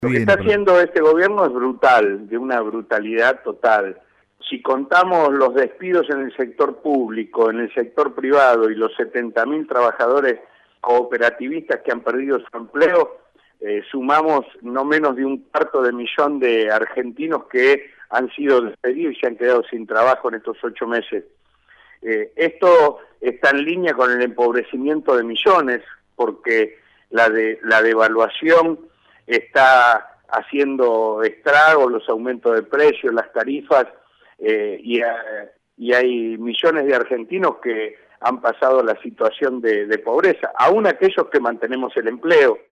Lo que está haciendo este gobierno es brutal, de una brutalidad total. Si contamos los despidos en el sector público, en el sector privado y los 70.000 trabajadores cooperativistas que han perdido su empleo, sumamos no menos de 250.000 de argentinos que han sido despedidos y se han quedado sin trabajo en estos 8 meses. Esto está en línea con el empobrecimiento de millones, porque la devaluación está haciendo estragos, los aumentos de precios, las tarifas, y hay millones de argentinos que han pasado la situación de pobreza, aún aquellos que mantenemos el empleo.